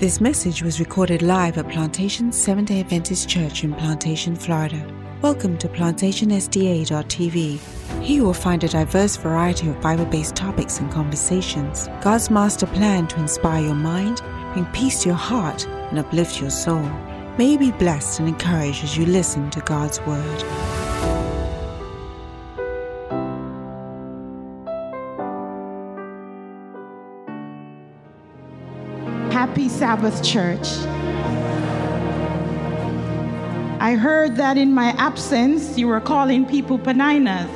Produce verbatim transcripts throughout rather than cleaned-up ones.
This message was recorded live at Plantation Seventh-day Adventist Church in Plantation, Florida. Welcome to plantation s d a dot t v. Here you will find a diverse variety of Bible-based topics and conversations. God's master plan to inspire your mind, bring peace to your heart, and uplift your soul. May you be blessed and encouraged as you listen to God's Word. Happy Sabbath, church. I heard that in my absence, you were calling people Paninas.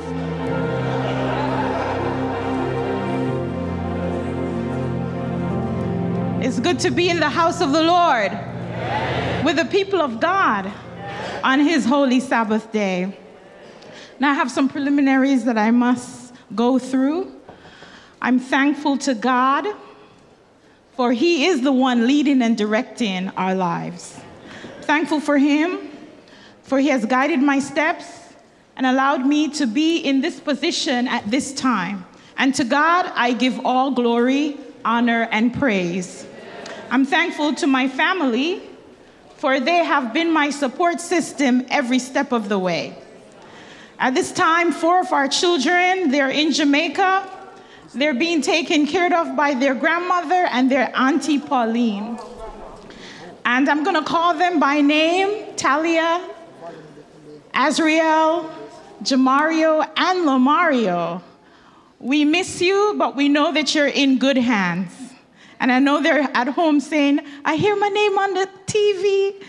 It's good to be in the house of the Lord with the people of God on his holy Sabbath day. Now I have some preliminaries that I must go through. I'm thankful to God, for he is the one leading and directing our lives. Thankful for him, for he has guided my steps and allowed me to be in this position at this time. And to God, I give all glory, honor, and praise. I'm thankful to my family, for they have been my support system every step of the way. At this time, four of our children, they're in Jamaica. They're being taken care of by their grandmother and their Auntie Pauline. And I'm going to call them by name: Talia, Azriel, Jamario, and Lomario. We miss you, but we know that you're in good hands. And I know they're at home saying, I hear my name on the T V.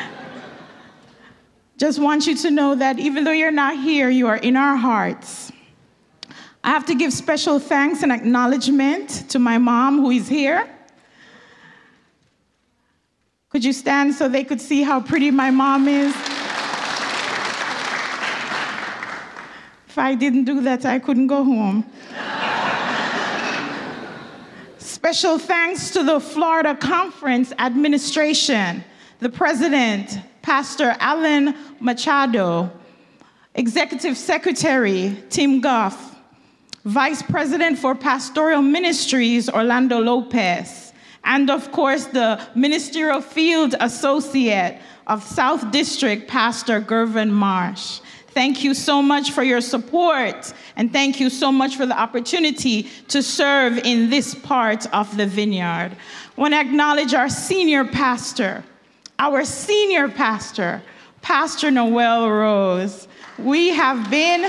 Just want you to know that even though you're not here, you are in our hearts. I have to give special thanks and acknowledgement to my mom, who is here. Could you stand so they could see how pretty my mom is? If I didn't do that, I couldn't go home. Special thanks to the Florida Conference administration, the president, Pastor Alan Machado, Executive Secretary Tim Goff, Vice President for Pastoral Ministries, Orlando Lopez, and of course, the Ministerial Field Associate of South District, Pastor Gervin Marsh. Thank you so much for your support, and thank you so much for the opportunity to serve in this part of the vineyard. I want to acknowledge our senior pastor, our senior pastor, Pastor Noel Rose. We have been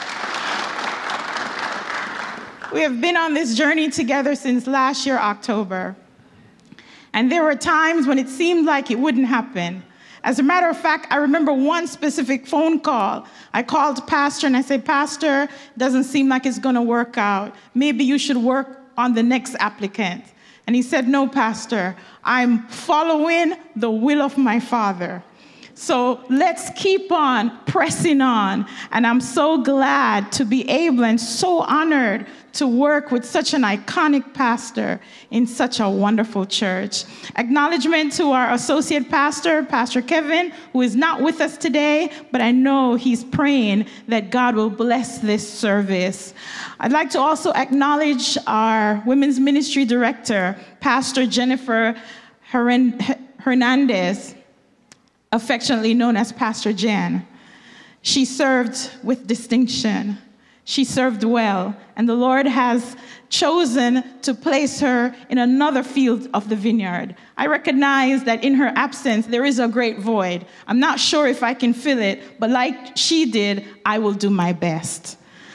We have been on this journey together since last year, October. And there were times when it seemed like it wouldn't happen. As a matter of fact, I remember one specific phone call. I called Pastor and I said, Pastor, doesn't seem like it's going to work out. Maybe you should work on the next applicant. And he said, no, Pastor, I'm following the will of my Father. So let's keep on pressing on. And I'm so glad to be able and so honored to work with such an iconic pastor in such a wonderful church. Acknowledgement to our associate pastor, Pastor Kevin, who is not with us today, but I know he's praying that God will bless this service. I'd like to also acknowledge our women's ministry director, Pastor Jennifer Hernandez, affectionately known as Pastor Jen. She served with distinction. She served well, and the Lord has chosen to place her in another field of the vineyard. I recognize that in her absence, there is a great void. I'm not sure if I can fill it, but like she did, I will do my best.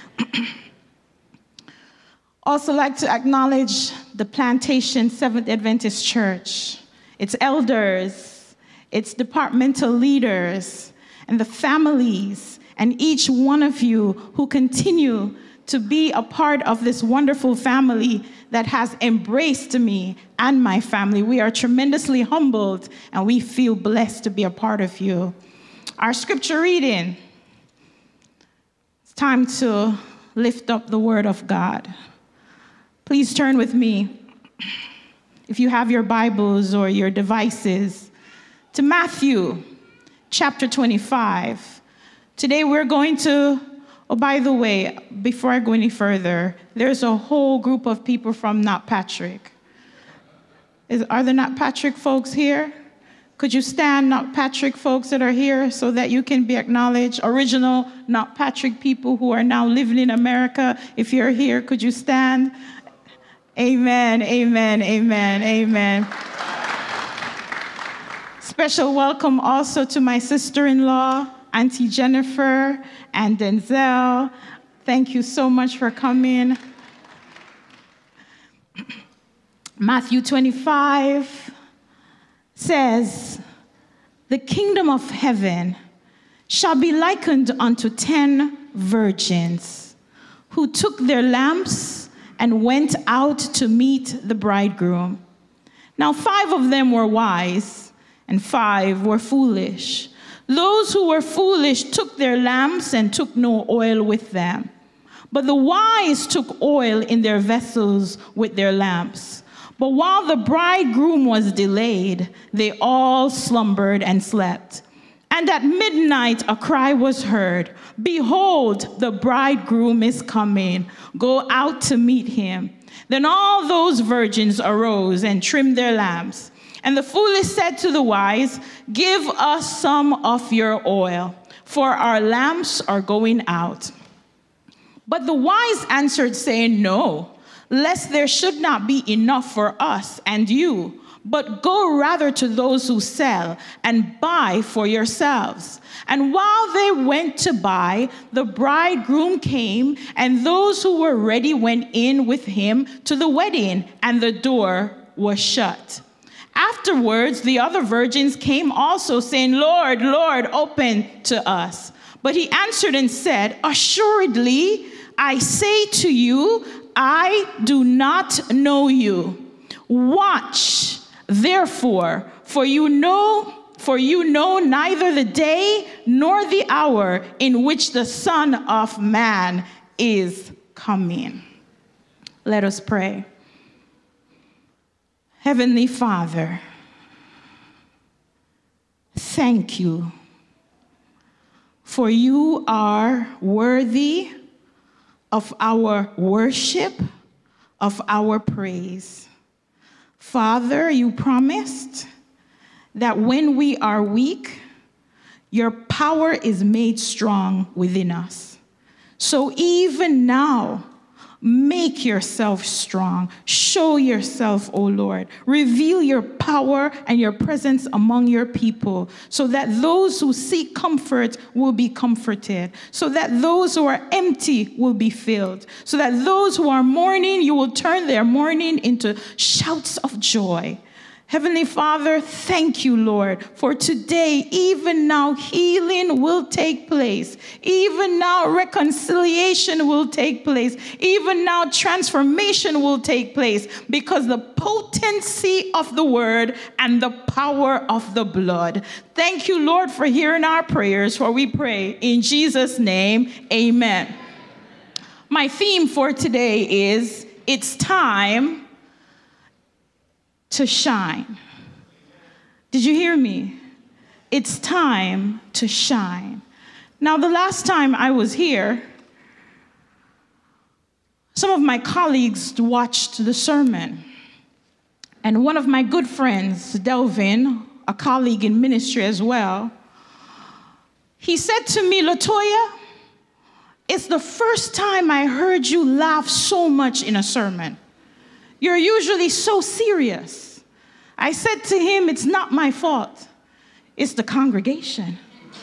Also like to acknowledge the Plantation Seventh-day Adventist Church, its elders, its departmental leaders, and the families, and each one of you who continue to be a part of this wonderful family that has embraced me and my family. We are tremendously humbled, and we feel blessed to be a part of you. Our scripture reading, it's time to lift up the word of God. Please turn with me, if you have your Bibles or your devices, to Matthew chapter twenty-five. Today we're going to, oh, by the way, before I go any further, there's a whole group of people from Not Patrick. Is, are there not Patrick folks here? Could you stand, not Patrick folks that are here, so that you can be acknowledged? Original, not Patrick people who are now living in America. If you're here, could you stand? Amen, amen, amen, amen. Special welcome also to my sister-in-law, Auntie Jennifer and Denzel. Thank you so much for coming. Matthew twenty-five says, the kingdom of heaven shall be likened unto ten virgins who took their lamps and went out to meet the bridegroom. Now five of them were wise, and five were foolish. Those who were foolish took their lamps and took no oil with them. But the wise took oil in their vessels with their lamps. But while the bridegroom was delayed, they all slumbered and slept. And at midnight a cry was heard, behold, the bridegroom is coming. Go out to meet him. Then all those virgins arose and trimmed their lamps. And the foolish said to the wise, give us some of your oil, for our lamps are going out. But the wise answered, saying, no, lest there should not be enough for us and you, but go rather to those who sell and buy for yourselves. And while they went to buy, the bridegroom came, and those who were ready went in with him to the wedding, and the door was shut. Afterwards, the other virgins came also, saying, Lord, Lord, open to us. But he answered and said, assuredly, I say to you, I do not know you. Watch, therefore, for you know, for you know neither the day nor the hour in which the Son of Man is coming. Let us pray. Heavenly Father, thank you, for you are worthy of our worship, of our praise. Father, you promised that when we are weak, your power is made strong within us. So even now, make yourself strong. Show yourself, O Lord. Reveal your power and your presence among your people, so that those who seek comfort will be comforted, so that those who are empty will be filled, so that those who are mourning, you will turn their mourning into shouts of joy. Heavenly Father, thank you, Lord, for today, even now, healing will take place. Even now, reconciliation will take place. Even now, transformation will take place, because the potency of the word and the power of the blood. Thank you, Lord, for hearing our prayers, for we pray in Jesus' name, amen. My theme for today is, it's time to shine. Did you hear me? It's time to shine. Now, the last time I was here, some of my colleagues watched the sermon. And one of my good friends, Delvin, a colleague in ministry as well, he said to me, Latoya, it's the first time I heard you laugh so much in a sermon. You're usually so serious. I said to him, it's not my fault. It's the congregation.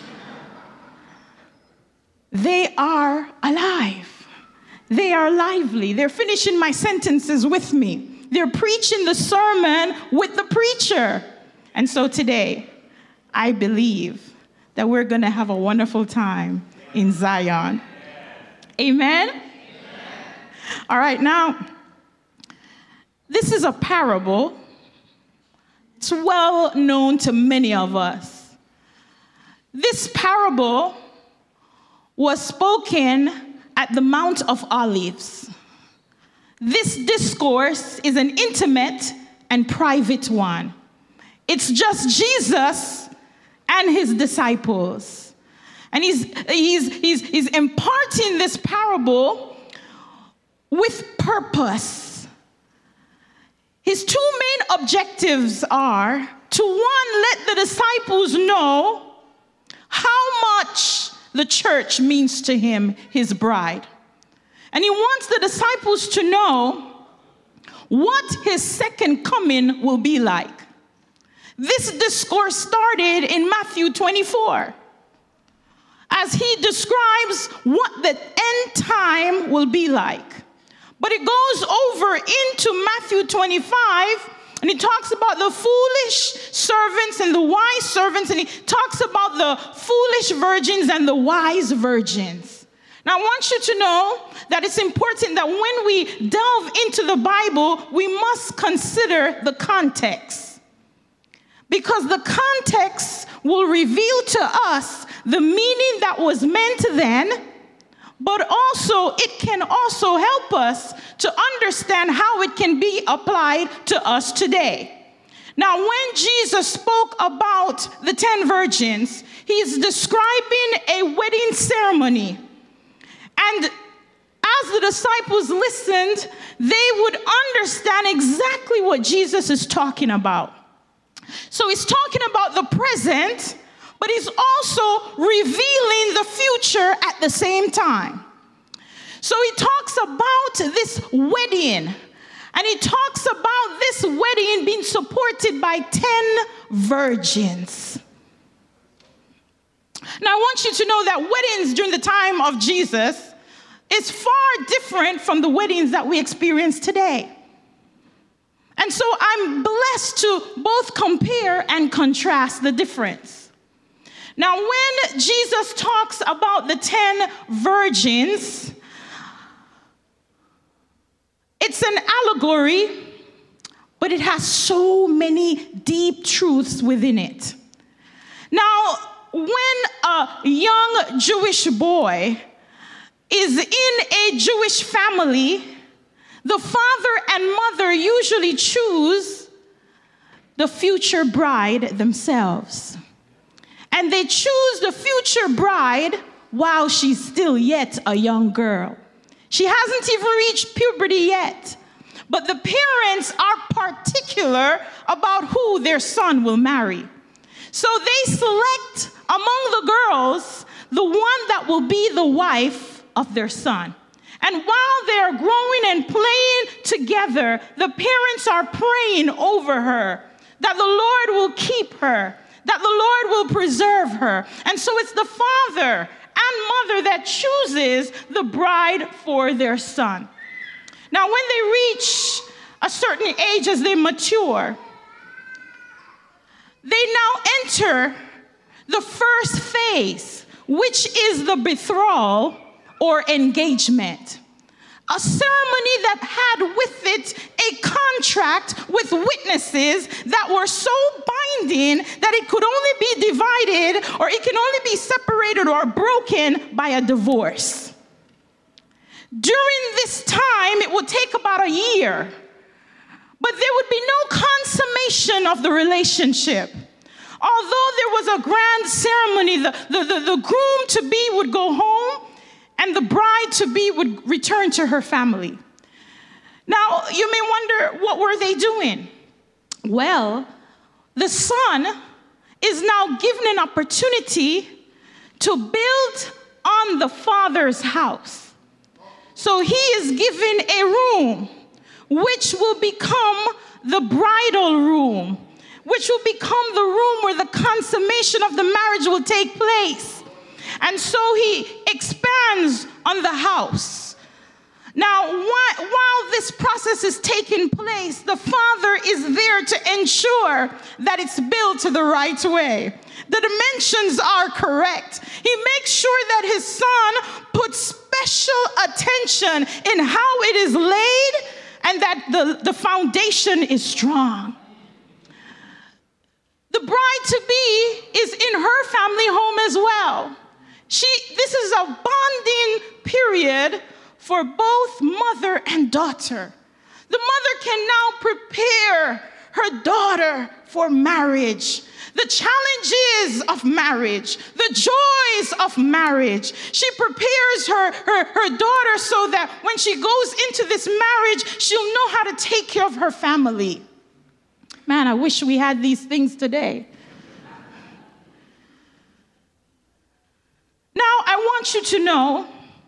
They are alive. They are lively. They're finishing my sentences with me. They're preaching the sermon with the preacher. And so today, I believe that we're going to have a wonderful time in Zion. Amen? Amen? All right, now, this is a parable. It's well known to many of us. This parable was spoken at the Mount of Olives. This discourse is an intimate and private one. It's just Jesus and his disciples. And he's, he's, he's, he's imparting this parable with purpose. His two main objectives are to, one, let the disciples know how much the church means to him, his bride. And he wants the disciples to know what his second coming will be like. This discourse started in Matthew twenty-four, as he describes what the end time will be like. But it goes over into Matthew twenty-five, and he talks about the foolish servants and the wise servants, and he talks about the foolish virgins and the wise virgins. Now, I want you to know that it's important that when we delve into the Bible, we must consider the context. Because the context will reveal to us the meaning that was meant then, but also it can also help us to understand how it can be applied to us today. Now, when Jesus spoke about the ten virgins, he's describing a wedding ceremony. And as the disciples listened, they would understand exactly what Jesus is talking about. So he's talking about the present, but he's also revealing the future at the same time. So he talks about this wedding, and he talks about this wedding being supported by ten virgins. Now, I want you to know that weddings during the time of Jesus is far different from the weddings that we experience today. And so I'm blessed to both compare and contrast the difference. Now, when Jesus talks about the ten virgins, it's an allegory, but it has so many deep truths within it. Now, when a young Jewish boy is in a Jewish family, the father and mother usually choose the future bride themselves. And they choose the future bride while she's still yet a young girl. She hasn't even reached puberty yet. But the parents are particular about who their son will marry. So they select among the girls the one that will be the wife of their son. And while they are growing and playing together, the parents are praying over her, that the Lord will keep her, that the Lord will preserve her. And so it's the father and mother that chooses the bride for their son. Now, when they reach a certain age, as they mature, they now enter the first phase, which is the betrothal or engagement. A ceremony that had with it a contract with witnesses that were so binding that it could only be divided, or it can only be separated or broken by a divorce. During this time, it would take about a year, but there would be no consummation of the relationship. Although there was a grand ceremony, the, the, the, the groom-to-be would go home, and the bride-to-be would return to her family. Now, you may wonder, what were they doing? Well, the son is now given an opportunity to build on the father's house. So he is given a room, which will become the bridal room, which will become the room where the consummation of the marriage will take place. And so he expands on the house. Now, while, while this process is taking place, the father is there to ensure that it's built the right way. The dimensions are correct. He makes sure that his son puts special attention in how it is laid and that the, the foundation is strong. The bride-to-be is in her family home as well. She, this is a bonding period for both mother and daughter. The mother can now prepare her daughter for marriage. The challenges of marriage, the joys of marriage. She prepares her, her, her daughter so that when she goes into this marriage, she'll know how to take care of her family. Man, I wish we had these things today. Now, I want you to know,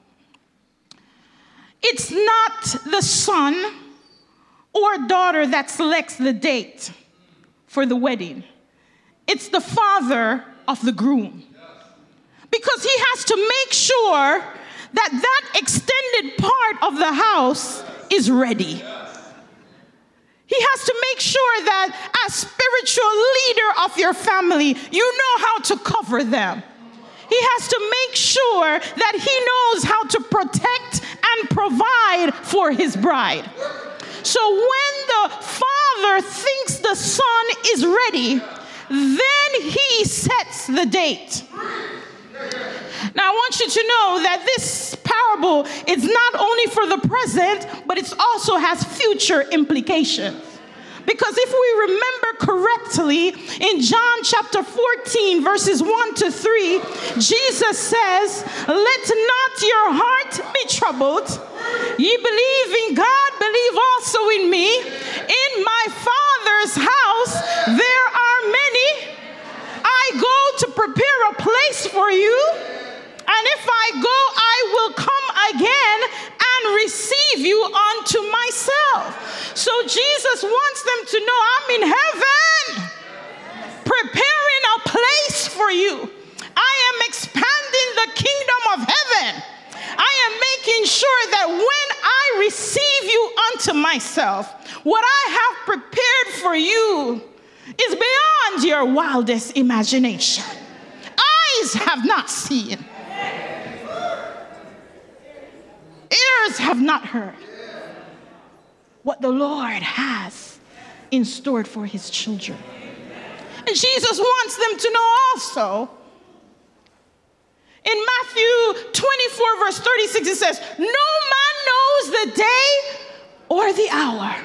it's not the son or daughter that selects the date for the wedding. It's the father of the groom. Because he has to make sure that that extended part of the house is ready. He has to make sure that as spiritual leader of your family, you know how to cover them. He has to make sure that he knows how to protect and provide for his bride. So when the father thinks the son is ready, then he sets the date. Now I want you to know that this parable is not only for the present, but it also has future implications. Because if we remember correctly, in John chapter fourteen, verses one to three, Jesus says, "Let not your heart be troubled. Ye believe in God, believe also in me. In my Father's house there are many. I go to prepare a place for you. And if I go, I will come again and receive you unto myself." So Jesus wants them to know, I'm in heaven, preparing a place for you. I am expanding the kingdom of heaven. I am making sure that when I receive you unto myself, what I have prepared for you is beyond your wildest imagination. Eyes have not seen. Ears have not heard what the Lord has in store for his children. And Jesus wants them to know also, in Matthew twenty-four, verse thirty-six, it says, "No man knows the day or the hour.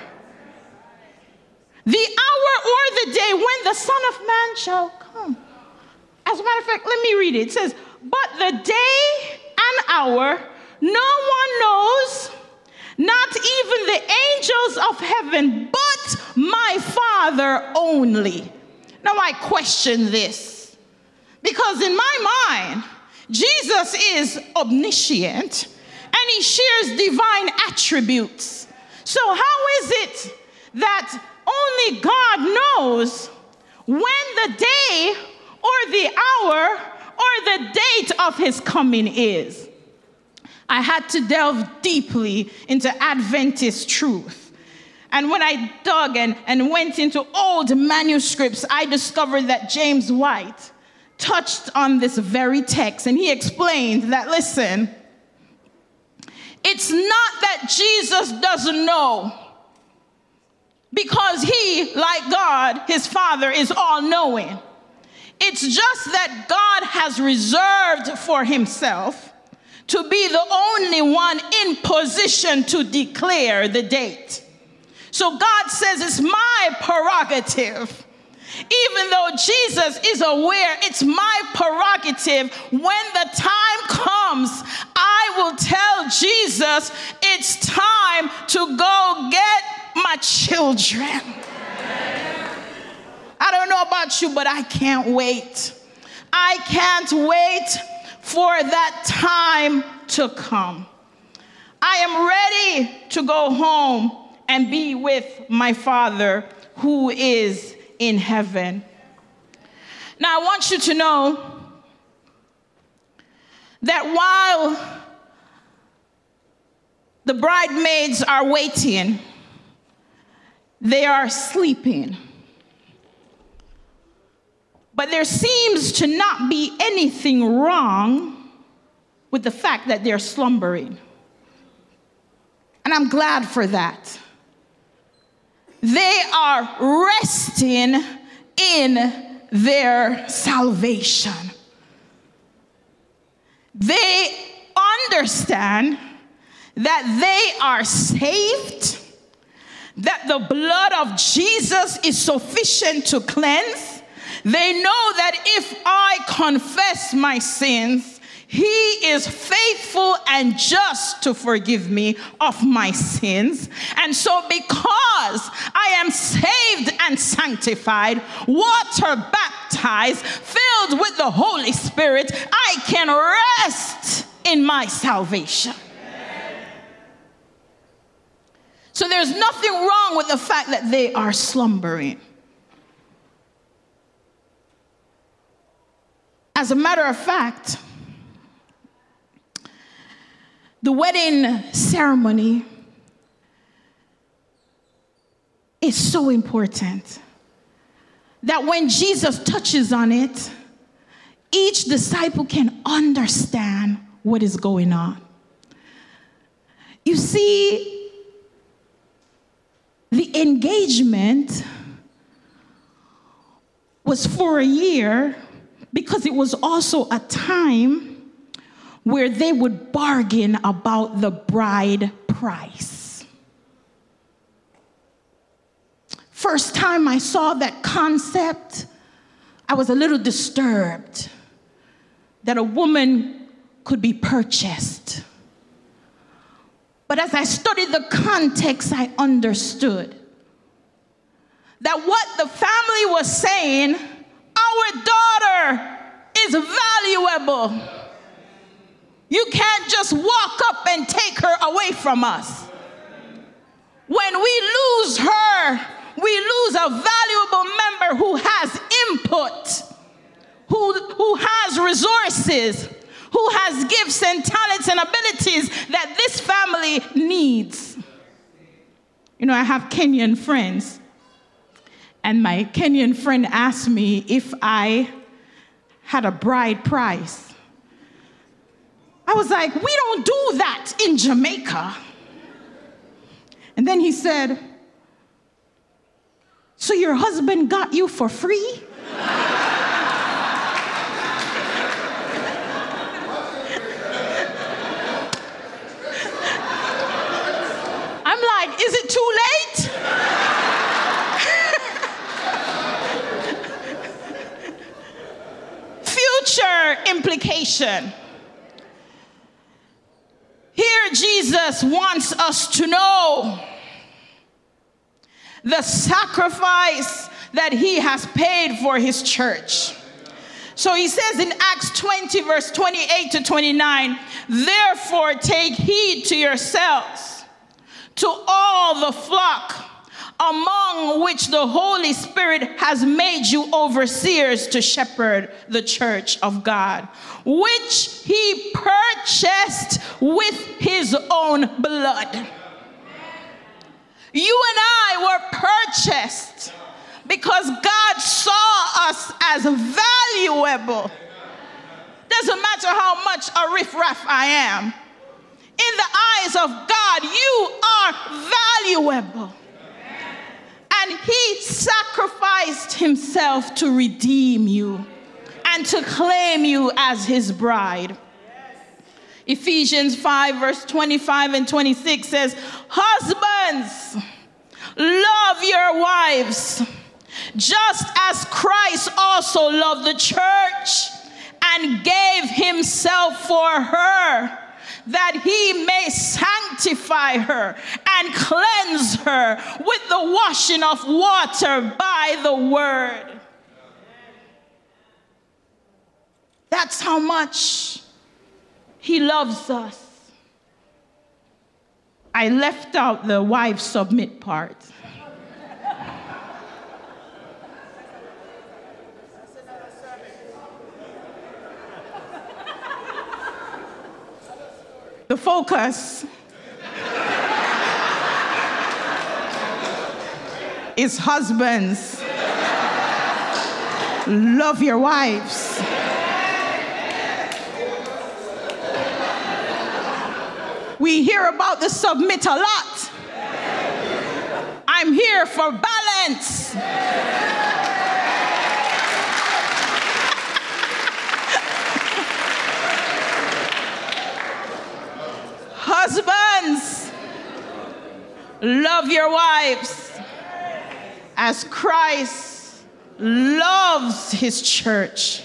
The hour or the day when the Son of Man shall come." As a matter of fact, let me read it. It says, "But the day and hour no one knows, not even the angels of heaven, but my Father only." Now I question this, because in my mind, Jesus is omniscient and he shares divine attributes. So how is it that only God knows when the day or the hour or the date of his coming is? I had to delve deeply into Adventist truth. And when I dug and, and went into old manuscripts, I discovered that James White touched on this very text. And he explained that, listen, it's not that Jesus doesn't know, because he, like God, his Father, is all-knowing. It's just that God has reserved for himself to be the only one in position to declare the date. So God says it's my prerogative. Even though Jesus is aware, it's my prerogative. When the time comes, I will tell Jesus, it's time to go get my children. I don't know about you, but I can't wait. I can't wait for that time to come. I am ready to go home and be with my Father who is in heaven. Now, I want you to know that while the bridesmaids are waiting, they are sleeping. But there seems to not be anything wrong with the fact that they're slumbering. And I'm glad for that. They are resting in their salvation. They understand that they are saved, that the blood of Jesus is sufficient to cleanse. They know that if I confess my sins, he is faithful and just to forgive me of my sins. And so because I am saved and sanctified, water baptized, filled with the Holy Spirit, I can rest in my salvation. So there's nothing wrong with the fact that they are slumbering. As a matter of fact, the wedding ceremony is so important that when Jesus touches on it, each disciple can understand what is going on. You see, the engagement was for a year because it was also a time where they would bargain about the bride price. First time I saw that concept, I was a little disturbed that a woman could be purchased. But as I studied the context, I understood that what the family was saying, our daughter is valuable. You can't just walk up and take her away from us. When we lose her, we lose a valuable member who has input, who, who has resources, who has gifts and talents and abilities that this family needs. You know, I have Kenyan friends, and my Kenyan friend asked me if I had a bride price. I was like, we don't do that in Jamaica. And then he said, so your husband got you for free? I'm like, is it too late? Future implication. Here Jesus wants us to know the sacrifice that he has paid for his church. So he says in Acts twenty, verse twenty-eight to twenty-nine, therefore take heed to yourselves, to all the flock among which the Holy Spirit has made you overseers to shepherd the church of God, which he purchased with his own blood. You and I were purchased because God saw us as valuable. Doesn't matter how much a riffraff I am. In the eyes of God, you are valuable. And he sacrificed himself to redeem you and to claim you as his bride. Ephesians five, verse twenty-five and twenty-six says, husbands, love your wives, just as Christ also loved the church and gave himself for her, that he may sanctify her and cleanse her with the washing of water by the word. That's how much he loves us. I left out the wife submit part. The focus is husbands. Love your wives. We hear about the submit a lot. I'm here for balance. Husbands, Love your wives as Christ loves his church.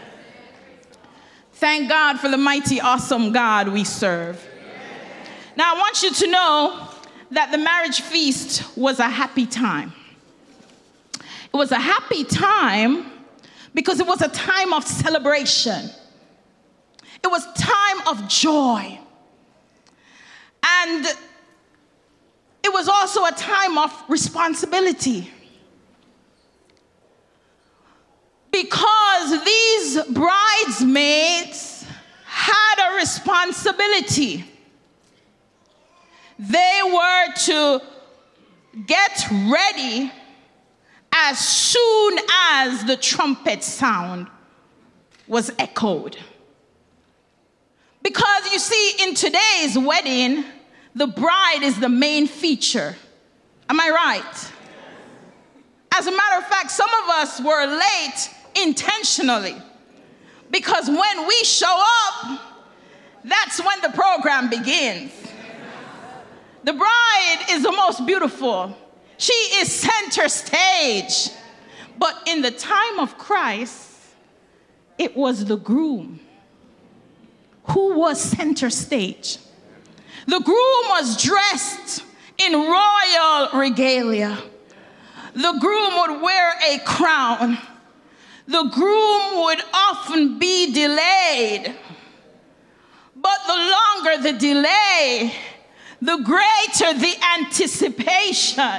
Thank God for the mighty, awesome God we serve. Now, I want you to know that the marriage feast was a happy time. It was a happy time because it was a time of celebration. It was time of joy. And it was also a time of responsibility. Because these bridesmaids had a responsibility. They were to get ready as soon as the trumpet sound was echoed. Because you see, in today's wedding, the bride is the main feature. Am I right? As a matter of fact, some of us were late intentionally. Because when we show up, that's when the program begins. The bride is the most beautiful. She is center stage. But in the time of Christ, it was the groom who was center stage. The groom was dressed in royal regalia. The groom would wear a crown. The groom would often be delayed. But the longer the delay, the greater the anticipation.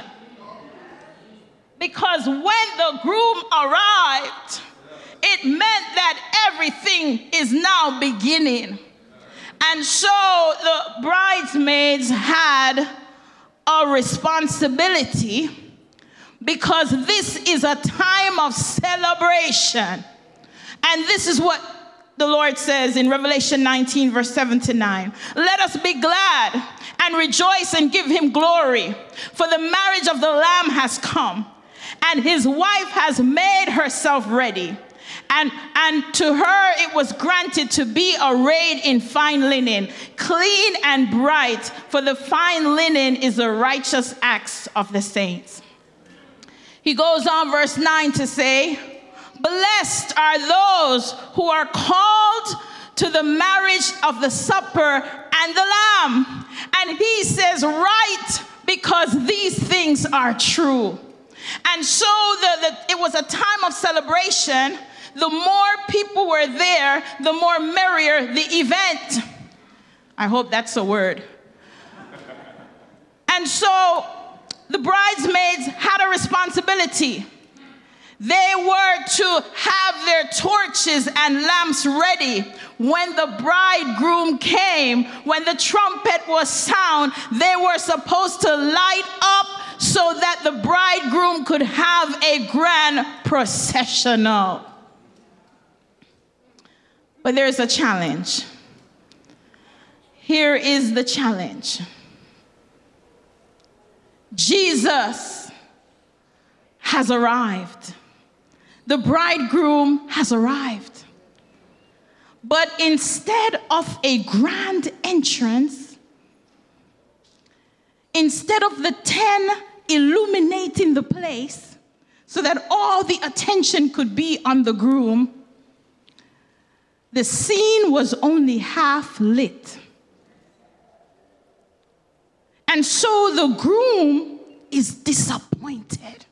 Because when the groom arrived, it meant that everything is now beginning. And so the bridesmaids had a responsibility because this is a time of celebration. And this is what the Lord says in Revelation nineteen, verse seven to nine. Let us be glad and rejoice and give him glory, for the marriage of the Lamb has come, and his wife has made herself ready. And, and to her it was granted to be arrayed in fine linen, clean and bright, for the fine linen is the righteous acts of the saints. He goes on, verse nine, to say, blessed are those who are called to the marriage of the supper and the Lamb. And he says, right, because these things are true. And so the, the, it was a time of celebration. The more people were there, the more merrier the event. I hope that's a word. And so the bridesmaids had a responsibility. They were to have their torches and lamps ready when the bridegroom came. When the trumpet was sound, they were supposed to light up so that the bridegroom could have a grand processional. But there's a challenge. Here is the challenge. Jesus has arrived. The bridegroom has arrived. But instead of a grand entrance, instead of the ten illuminating the place so that all the attention could be on the groom, the scene was only half lit. And so the groom is disappointed.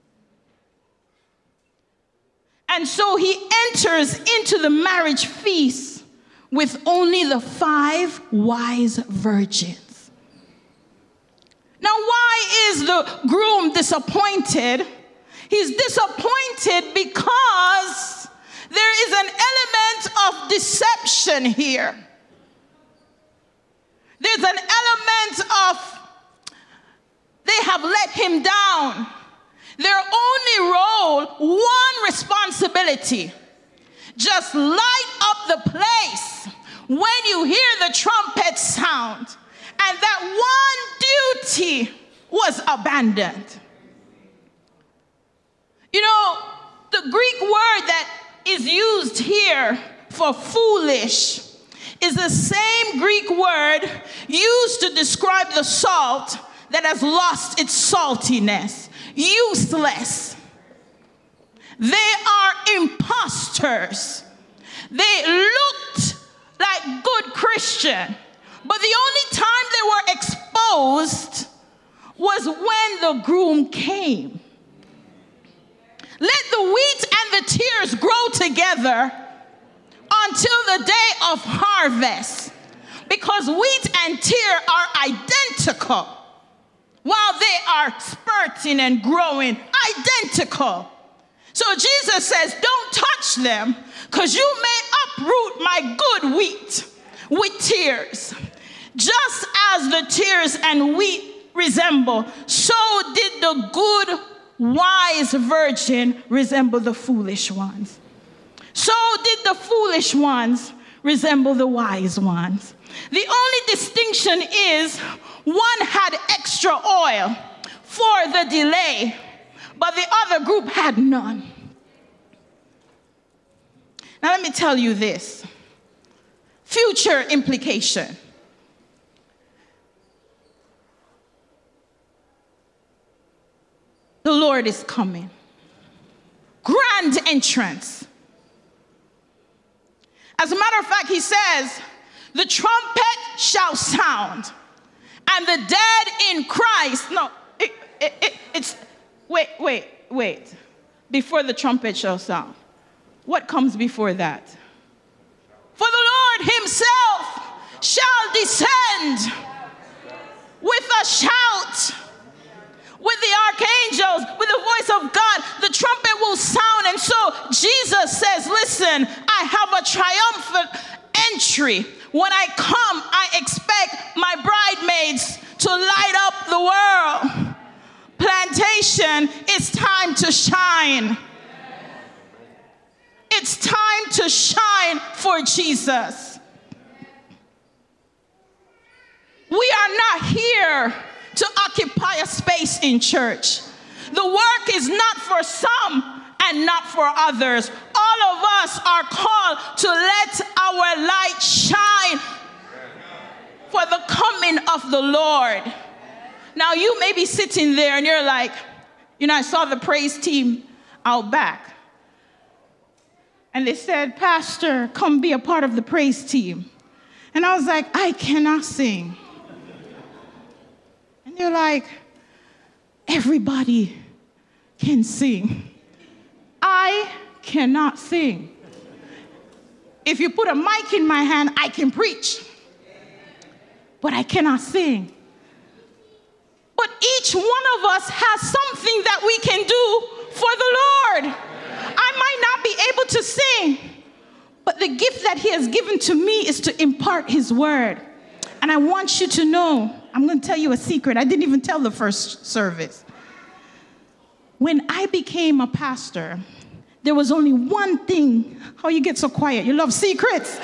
And so he enters into the marriage feast with only the five wise virgins. Now, why is the groom disappointed? He's disappointed because there is an element of deception here. There's an element of they have let him down. Their only role, one responsibility, just light up the place when you hear the trumpet sound. And that one duty was abandoned. You know, the Greek word that is used here for foolish is the same Greek word used to describe the salt that has lost its saltiness, useless. They are imposters. They looked like good Christian, but the only time they were exposed was when the groom came. Let the wheat and the tears grow together until the day of harvest, because wheat and tear are identical while they are spurting and growing, identical. So Jesus says, don't touch them, because you may uproot my good wheat with tears. Just as the tears and wheat resemble, so did the good wise virgin resemble the foolish ones. So did the foolish ones resemble the wise ones. The only distinction is one had extra oil for the delay, but the other group had none. Now let me tell you this. Future implication. The Lord is coming. Grand entrance. As a matter of fact, he says, the trumpet shall sound, and the dead in Christ. No, it, it, it, it's, wait, wait, wait. Before the trumpet shall sound. What comes before that? For the Lord himself shall descend with a shout, with the archangels, with the voice of God. The trumpet will sound. And so Jesus says, listen, I have a triumphant entry. When I come, I expect my bridesmaids to light up the world. Plantation, it's time to shine. It's time to shine for Jesus. We are not here to occupy a space in church. The work is not for some and not for others. All of us are called to let our light shine for the coming of the Lord. Now you may be sitting there and you're like, you know, I saw the praise team out back. And they said, Pastor, come be a part of the praise team. And I was like, I cannot sing. And they're like, everybody can sing. I cannot sing. If you put a mic in my hand, I can preach. But I cannot sing. But each one of us has something that we can do for the Lord. I might not be able to sing, but the gift that he has given to me is to impart his word. And I want you to know, I'm going to tell you a secret. I didn't even tell the first service. When I became a pastor, there was only one thing. How you get so quiet? You love secrets.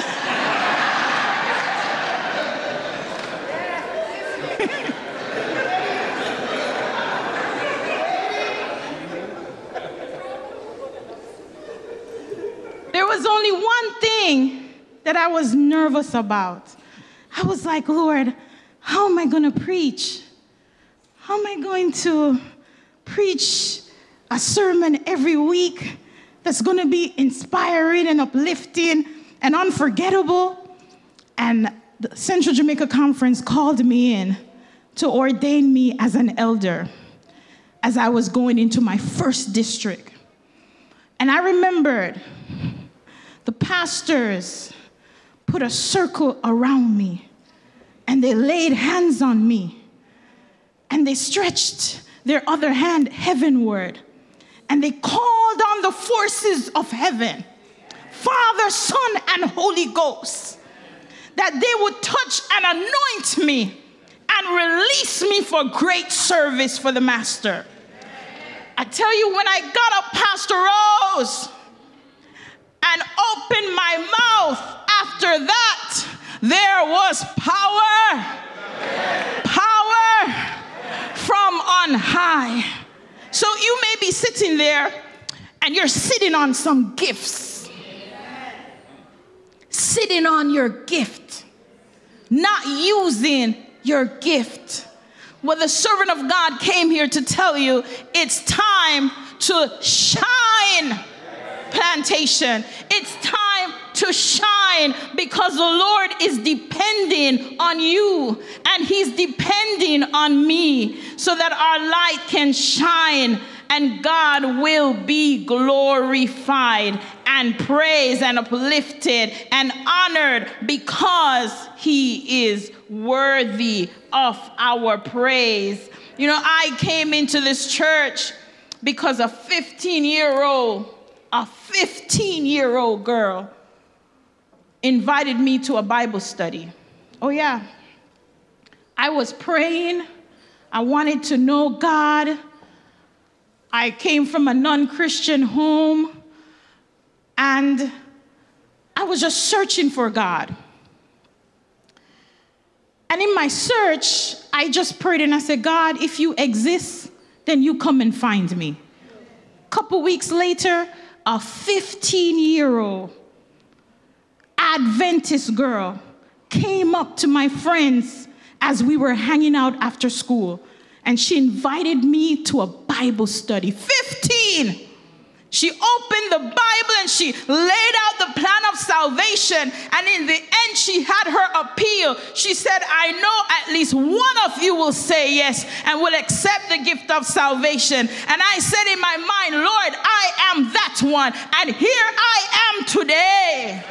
There was only one thing that I was nervous about. I was like, Lord, how am I going to preach? How am I going to preach a sermon every week that's going to be inspiring and uplifting and unforgettable? And the Central Jamaica Conference called me in to ordain me as an elder as I was going into my first district. And I remembered the pastors put a circle around me, and they laid hands on me, and they stretched their other hand heavenward, and they called on the forces of heaven, Father, Son, and Holy Ghost, that they would touch and anoint me and release me for great service for the Master. I tell you, when I got up, Pastor Rose, and opened my mouth, after that, there was power, power from on high. So you may be sitting there and you're sitting on some gifts, sitting on your gift, not using your gift. Well, the servant of God came here to tell you it's time to shine, Plantation. It's time to shine because the Lord is depending on you and he's depending on me so that our light can shine and God will be glorified and praised and uplifted and honored because he is worthy of our praise. You know, I came into this church because a fifteen-year-old, a fifteen-year-old girl invited me to a Bible study. Oh yeah. I was praying. I wanted to know God. I came from a non-Christian home, and I was just searching for God. And in my search, I just prayed and I said, God, if you exist, then you come and find me. A couple weeks later, a fifteen-year-old Adventist girl came up to my friends as we were hanging out after school, and she invited me to a Bible study. fifteen! She opened the Bible and she laid out the plan of salvation, and in the end she had her appeal. She said, I know at least one of you will say yes and will accept the gift of salvation. And I said in my mind, Lord, I am that one, and here I am today.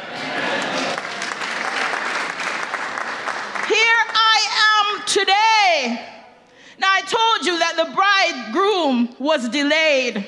Here I am today. Now, I told you that the bridegroom was delayed.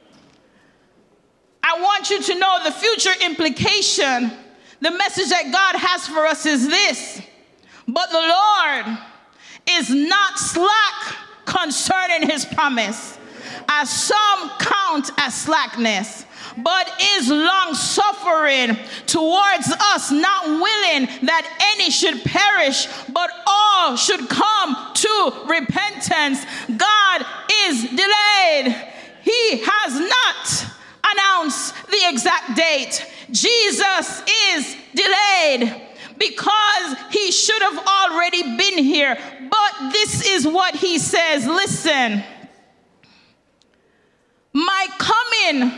I want you to know the future implication. The message that God has for us is this: but the Lord is not slack concerning his promise, as some count as slackness, but is long-suffering towards us, not willing that any should perish, but all should come to repentance. God is delayed. He has not announced the exact date. Jesus is delayed because he should have already been here. But this is what he says. Listen, my coming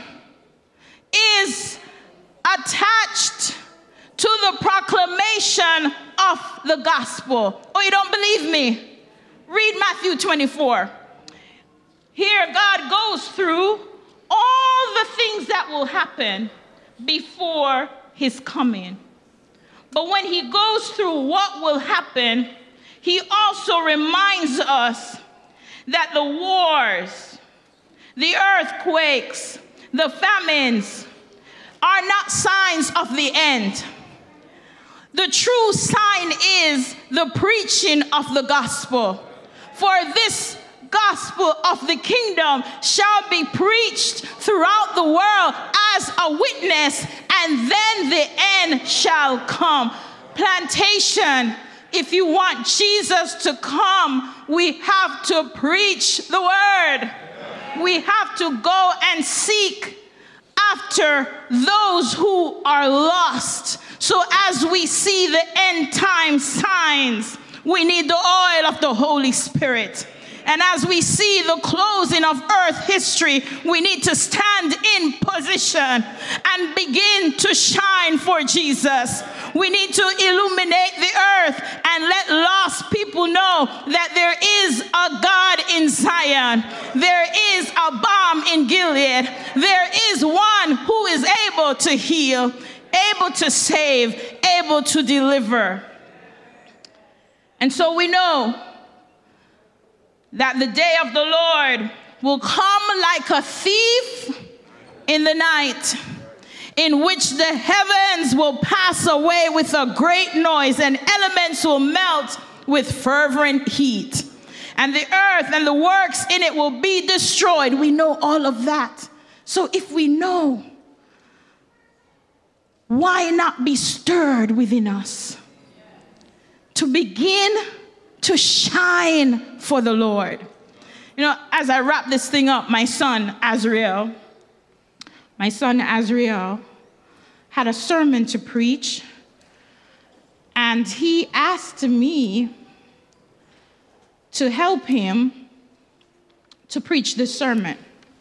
is attached to the proclamation of the gospel. Oh, you don't believe me? Read Matthew twenty-four. Here God goes through all the things that will happen before his coming. But when he goes through what will happen, he also reminds us that the wars, the earthquakes, the famines are not signs of the end. The true sign is the preaching of the gospel. For this gospel of the kingdom shall be preached throughout the world as a witness, and then the end shall come. Plantation, if you want Jesus to come, we have to preach the word. We have to go and seek after those who are lost. So as we see the end time signs, we need the oil of the Holy Spirit. And as we see the closing of earth history, we need to stand in position and begin to shine for Jesus. We need to illuminate the earth and let lost people know that there is a God in Zion. There is a balm in Gilead. There is one who is able to heal, able to save, able to deliver. And so we know that the day of the Lord will come like a thief in the night, in which the heavens will pass away with a great noise, and elements will melt with fervent heat, and the earth and the works in it will be destroyed. We know all of that. So if we know, why not be stirred within us to begin to shine for the Lord? You know, as I wrap this thing up, my son, Azriel, my son, Azriel, had a sermon to preach, and he asked me to help him to preach this sermon.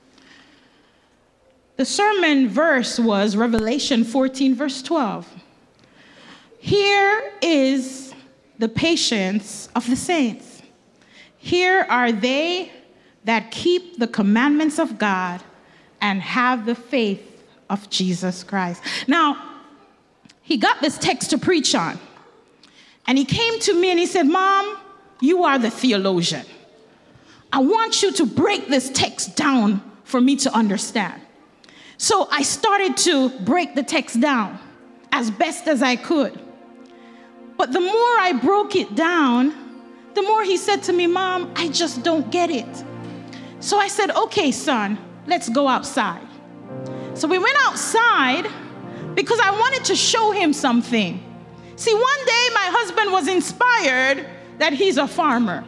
The sermon verse was Revelation fourteen, verse twelve. Here is the patience of the saints. Here are they that keep the commandments of God and have the faith of Jesus Christ. Now, he got this text to preach on. And he came to me and he said, Mom, you are the theologian. I want you to break this text down for me to understand. So I started to break the text down as best as I could. But the more I broke it down, the more he said to me, Mom, I just don't get it. So I said, okay, son, let's go outside. So we went outside because I wanted to show him something. See, one day my husband was inspired that he's a farmer.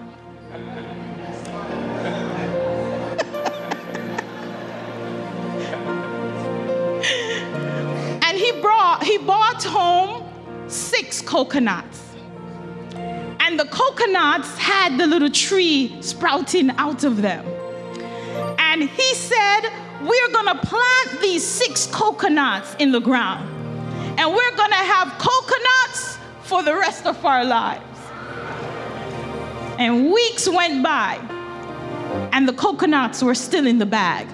And he brought, he brought home six coconuts. And the coconuts had the little tree sprouting out of them. And he said, we're gonna plant these six coconuts in the ground. And we're gonna have coconuts for the rest of our lives. And weeks went by, and the coconuts were still in the bag.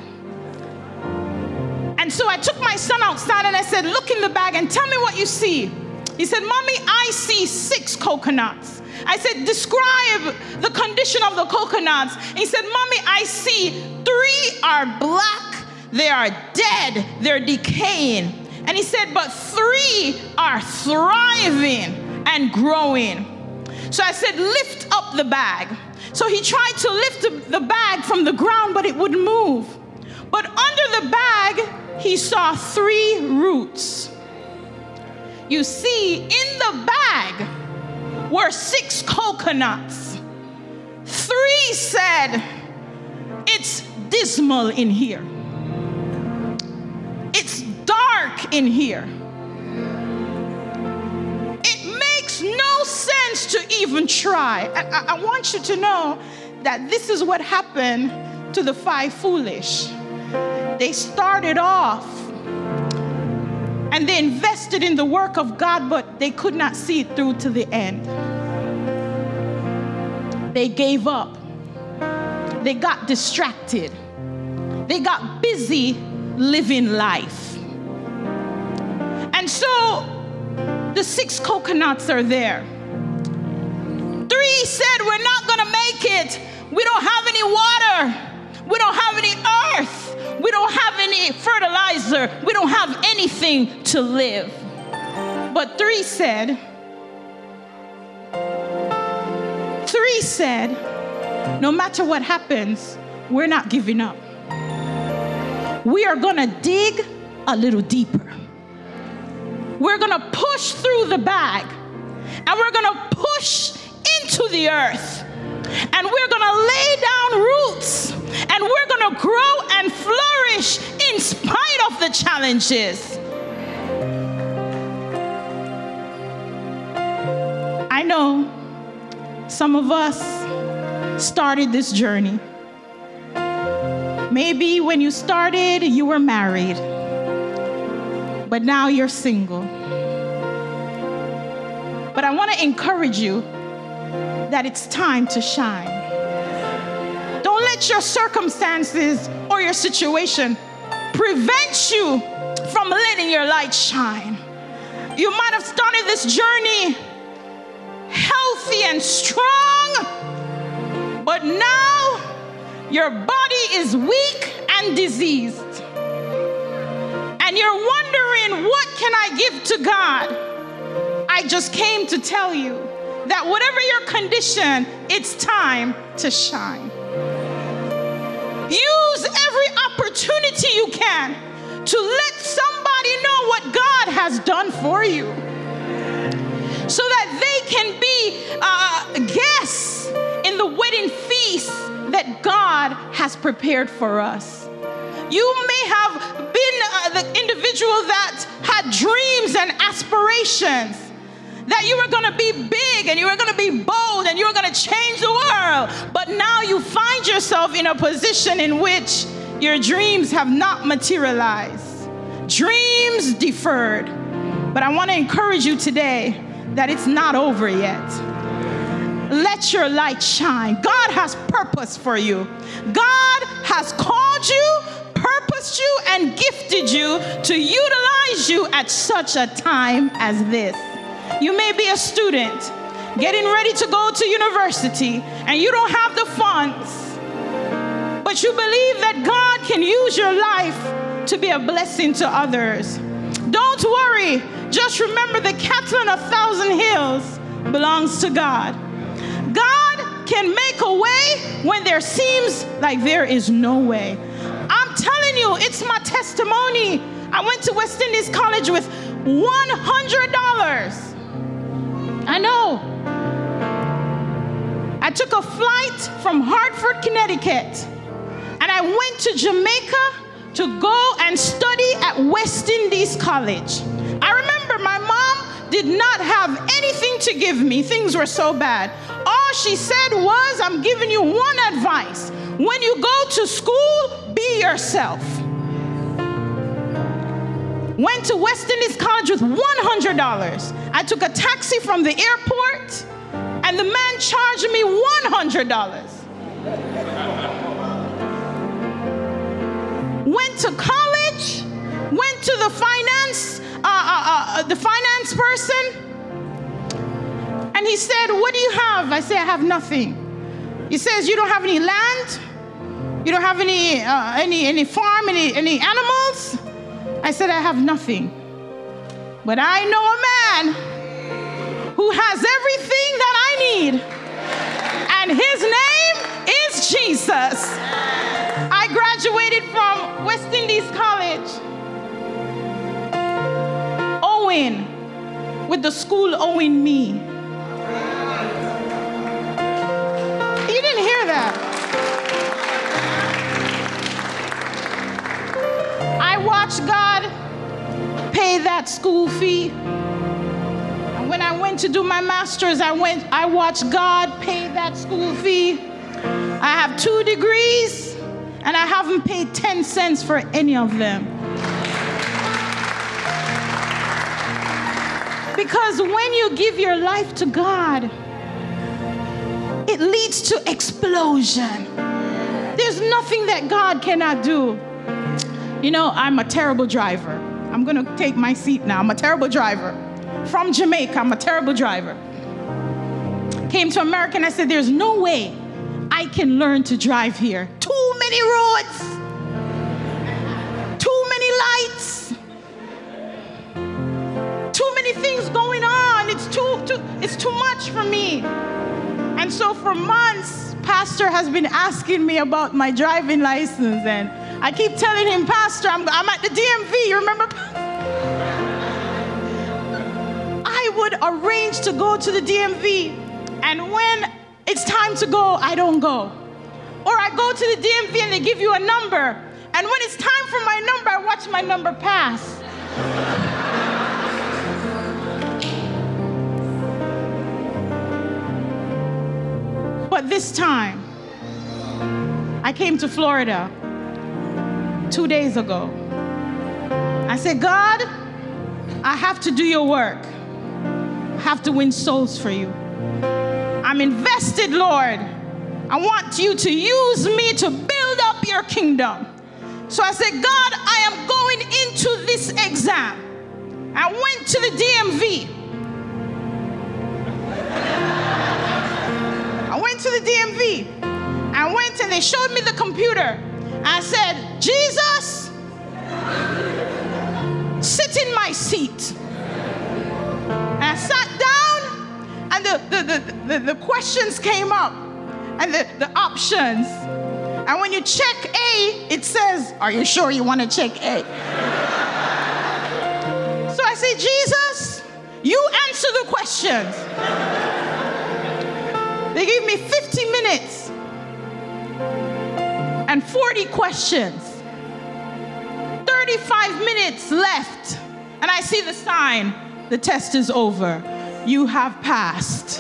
And so I took my son outside and I said, look in the bag and tell me what you see. He said, Mommy, I see six coconuts. I said, describe the condition of the coconuts. He said, Mommy, I see three are black, they are dead, they're decaying. And he said, but three are thriving and growing. So I said, lift up the bag. So he tried to lift the bag from the ground, but it wouldn't move. But under the bag, he saw three roots. You see, in the bag were six coconuts. Three said, it's dismal in here. It's dark in here. It makes no sense to even try. I, I want you to know that this is what happened to the five foolish. They started off and they invested in the work of God, but they could not see it through to the end. They gave up. They got distracted. They got busy living life. And so the six coconuts are there. Three said, we're not gonna make it. We don't have any water. We don't have any earth. We don't have any fertilizer. We don't have anything to live. But three said, three said, no matter what happens, we're not giving up. We are gonna dig a little deeper. We're gonna push through the bag and we're gonna push into the earth. And we're gonna lay down roots and we're gonna grow and flourish in spite of the challenges. I know some of us started this journey. Maybe when you started, you were married, but now you're single. But I want to encourage you that it's time to shine. Don't let your circumstances or your situation prevent you from letting your light shine. You might have started this journey healthy and strong, but now your body is weak and diseased. And you're wondering, what can I give to God? I just came to tell you that whatever your condition, it's time to shine. Use every opportunity you can to let somebody know what God has done for you, so that they can be uh, guests in the wedding feast that God has prepared for us. You may have been uh, the individual that had dreams and aspirations, that you were going to be big and you were going to be bold and you were going to change the world. But now you find yourself in a position in which your dreams have not materialized. Dreams deferred. But I want to encourage you today that it's not over yet. Let your light shine. God has purpose for you. God has called you, purposed you, and gifted you to utilize you at such a time as this. You may be a student getting ready to go to university and you don't have the funds, but you believe that God can use your life to be a blessing to others. Don't worry. Just remember the cattle on a thousand hills belongs to God. God can make a way when there seems like there is no way. I'm telling you, it's my testimony. I went to West Indies College with one hundred dollars. I know. I took a flight from Hartford, Connecticut, and I went to Jamaica to go and study at West Indies College. I remember my mom did not have anything to give me. Things were so bad. All she said was, I'm giving you one advice. When you go to school, be yourself. Went to West Indies College with one hundred dollars. I took a taxi from the airport, and the man charged me one hundred dollars. Went to college, went to the finance, uh, uh, uh, the finance person, and he said, what do you have? I said, I have nothing. He says, you don't have any land? You don't have any, uh, any, any farm, any, any animals? I said, I have nothing. But I know a man who has everything that I need, and his name is Jesus. I graduated from West Indies College, owing, with the school owing me. You didn't hear that. I watched God pay that school fee. And when I went to do my master's, I went, I watched God pay that school fee. I have two degrees, and I haven't paid ten cents for any of them. Because when you give your life to God, it leads to explosion. There's nothing that God cannot do. You know, I'm a terrible driver. I'm going to take my seat now. I'm a terrible driver. From Jamaica, I'm a terrible driver. Came to America and I said, there's no way I can learn to drive here. Too many roads. Too many lights. Too many things going on. It's too, too, it's too much for me. And so for months, Pastor has been asking me about my driving license, and I keep telling him, Pastor, I'm, I'm at the D M V, you remember? I would arrange to go to the D M V, and when it's time to go, I don't go. Or I go to the D M V and they give you a number, and when it's time for my number, I watch my number pass. But this time, I came to Florida two days ago. I said, God, I have to do your work. I have to win souls for you. I'm invested, Lord. I want you to use me to build up your kingdom. So I said, God, I am going into this exam. I went to the D M V. I went to the D M V. I went and they showed me the computer. I said, Jesus, sit in my seat. And I sat down, and the, the, the, the, the questions came up, and the, the options. And when you check A, it says, are you sure you want to check A? So I said, Jesus, you answer the questions. They gave me fifty minutes and forty questions. thirty-five minutes left. And I see the sign, the test is over. you have passed.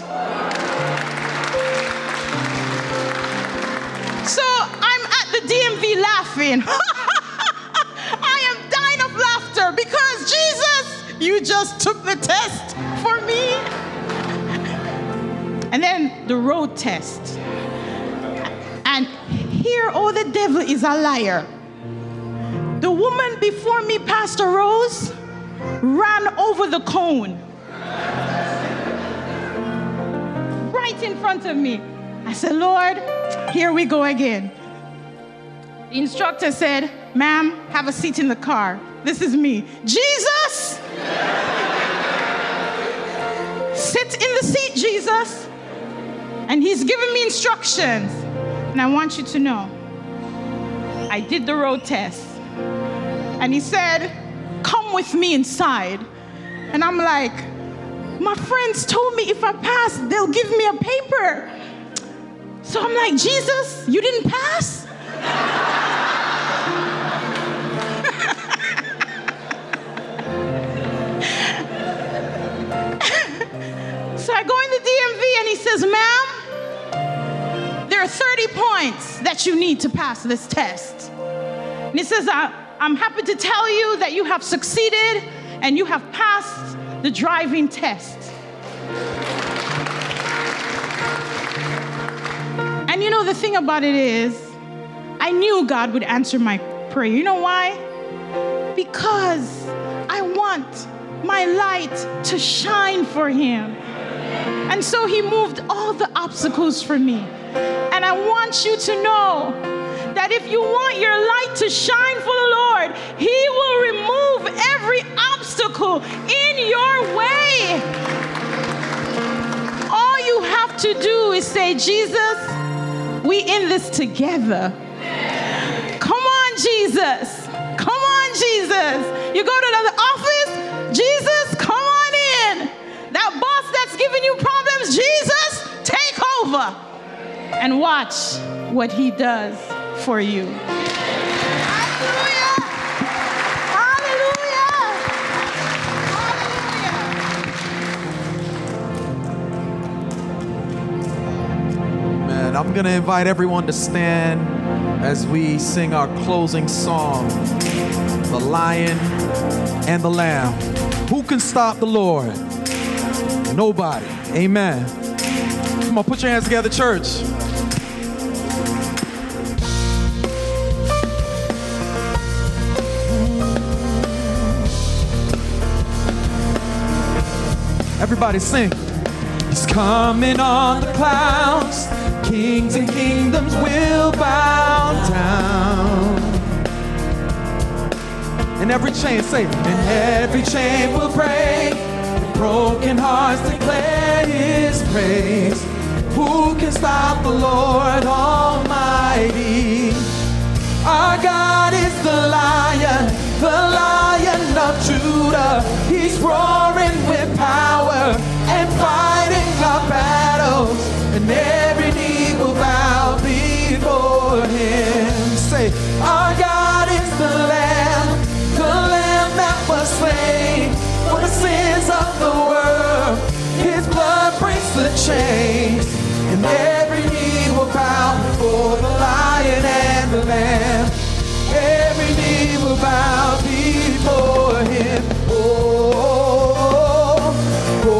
So I'm at the D M V laughing. I am dying of laughter because Jesus, you just took the test for me. And then the road test. And here, oh, the devil is a liar. The woman before me, Pastor Rose, ran over the cone. Right in front of me. I said, Lord, here we go again. The instructor said, ma'am, have a seat in the car. This is me. Jesus! Sit in the seat, Jesus. And he's giving me instructions. And I want you to know, I did the road test. And he said, come with me inside. And I'm like, my friends told me if I pass, they'll give me a paper. So I'm like, Jesus, you didn't pass? So I go in the D M V and he says, ma'am, there are thirty points that you need to pass this test. And he says, I, I'm happy to tell you that you have succeeded and you have passed the driving test. And you know, the thing about it is, I knew God would answer my prayer. You know why? Because I want my light to shine for him. And so he moved all the obstacles for me. And I want you to know that if you want your light to shine for the Lord, he will remove every obstacle in your way. All you have to do is say, Jesus, we in this together. Come on, Jesus. Come on, Jesus. You go to another office, Jesus, come on in. That boss that's giving you problems, Jesus, take over. And watch what he does for you. Hallelujah! Hallelujah! Hallelujah! Man, I'm going to invite everyone to stand as we sing our closing song, The Lion and the Lamb. Who can stop the Lord? Nobody. Amen. Come on, put your hands together, church. Everybody sing. He's coming on the clouds. Kings and kingdoms will bow down. And every chain, say, and every chain will break. Broken hearts declare his praise. Who can stop the Lord Almighty? Our God is the Lion, the Lion of Judah. He's roaring with power and fighting our battles. And every knee will bow before him. Say, our God is the Lamb, the Lamb that was slain for the sins of the world. His blood breaks the chains, and every knee will bow before the Lion and the Lamb. Every knee will bow before him. Oh, oh,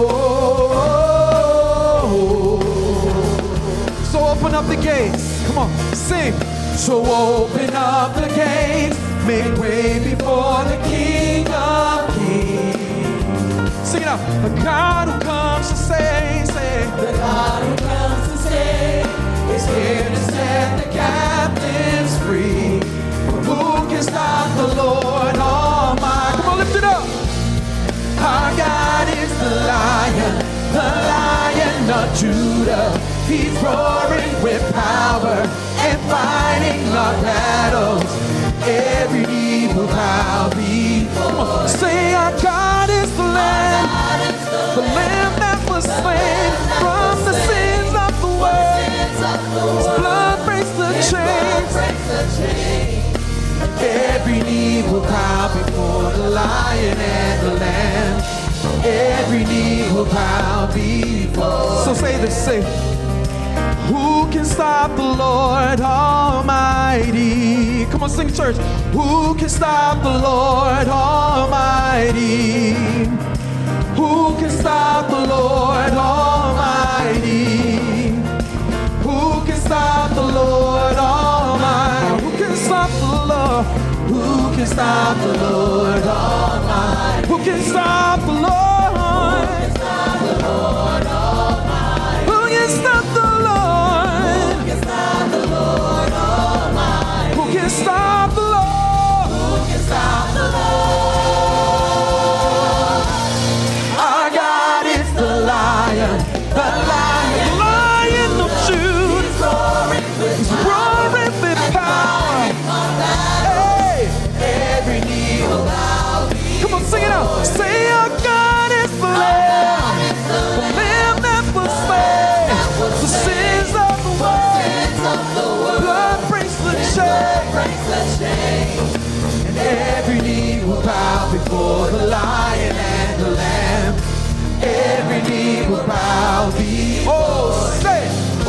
oh, oh. So open up the gates. Come on, sing. So open up the gates, make way before the King of Kings. Sing it out. The God who comes to save, say. The God who comes to save is here to set the captives free. For who can stop the Lord Almighty? Come on, lift it up. Our God is the Lion, the Lion of Judah. He's roaring with power and fighting our battles. Every knee will bow before. Say our God is the Lamb, the Lamb that was slain from the sins of the world. His blood breaks the chains. Every knee will bow before the Lion and the Lamb. every knee will bow before. So say this, say, who can stop the Lord Almighty? Come on, sing, church. Who can stop the Lord Almighty? Who can stop the Lord Almighty? Who can stop the Lord Almighty? Who can stop the Lord? Who can stop the Lord Almighty? Who can stop the Lord? Who can stop the Lord Almighty? Who can stop the Lord? Who can stop the Lord Almighty? Who can stop the Lord? Who can stop the Lord? Our God is the Lion, the Lion, Lion of Judah. He's roaring with power. Hey, every knee will bow. Come on, sing it out. Say, our God is the Lamb, the Lamb that was slain for the sins of the world. Blood breaks the chain, and every knee will bow before the Lion and the Lamb. Every knee will bow before. Oh, say, oh,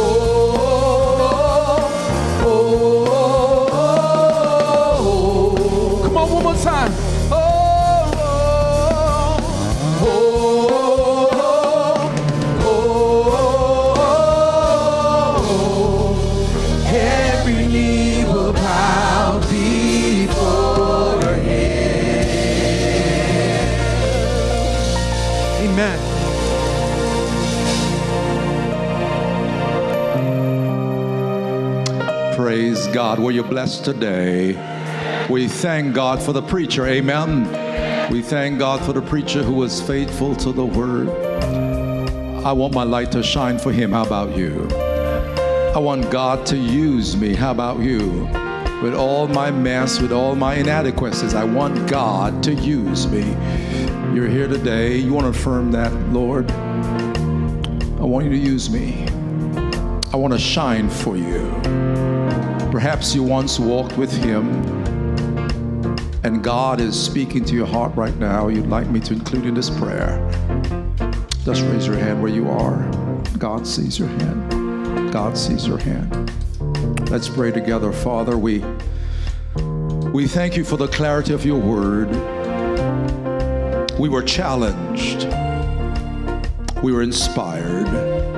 oh, oh, oh. Come on, one more time. Oh, oh, oh, oh, oh. Every knee will bow before Him. Amen. Praise God. Were you blessed today? We thank God for the preacher. Amen. We thank God for the preacher who was faithful to the word. I want my light to shine for him. How about you? I want God to use me. How about you? With all my mess, with all my inadequacies, I want God to use me. You're here today. You want to affirm that, Lord? I want you to use me. I want to shine for you. Perhaps you once walked with Him, and God is speaking to your heart right now. You'd like me to include in this prayer. Just raise your hand where you are. God sees your hand. God sees your hand. Let's pray together. Father, we, we thank you for the clarity of your word. We were challenged. We were inspired.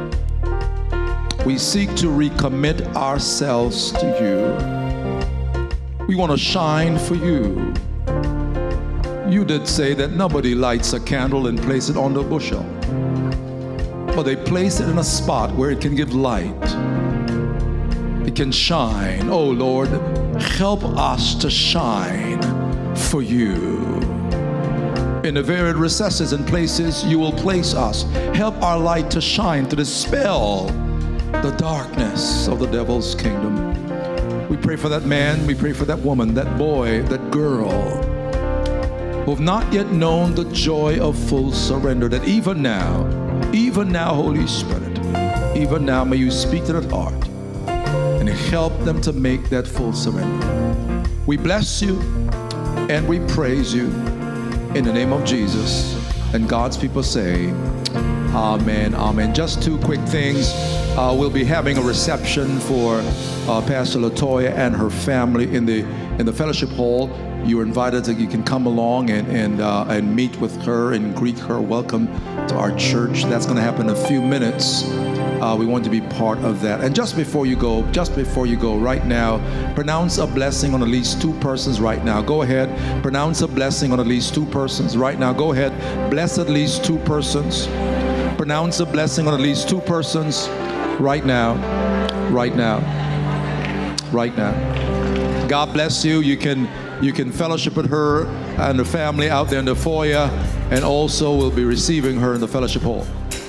We seek to recommit ourselves to you. We want to shine for you. You did say that nobody lights a candle and place it on the bushel, but they place it in a spot where it can give light. It can shine. Oh Lord, help us to shine for you. In the varied recesses and places you will place us. Help our light to shine, to dispel the darkness of the devil's kingdom. We pray for that man, we pray for that woman, that boy, that girl, who have not yet known the joy of full surrender, that even now, even now, Holy Spirit, even now, may you speak to that heart and help them to make that full surrender. We bless you and we praise you in the name of Jesus. And God's people say, amen, amen. Just two quick things. Uh, we'll be having a reception for uh, Pastor Latoya and her family in the in the fellowship hall. You're invited to, you can come along and and uh, and meet with her and greet her. Welcome to our church. That's going to happen in a few minutes. Uh, we want to be part of that. And just before you go, just before you go right now, pronounce a blessing on at least two persons right now. Go ahead, pronounce a blessing on at least two persons right now. Go ahead, bless at least two persons. Pronounce a blessing on at least two persons right now, right now, right now. God bless you. You can you can fellowship with her and the family out there in the foyer, and also we'll be receiving her in the fellowship hall.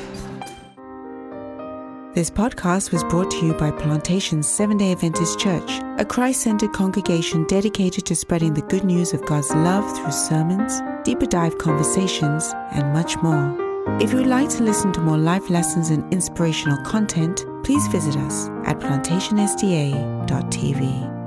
This podcast was brought to you by Plantation Seventh-day Adventist Church, a Christ-centered congregation dedicated to spreading the good news of God's love through sermons, deeper dive conversations, and much more. If you would like to listen to more life lessons and inspirational content, please visit us at plantation S D A dot T V.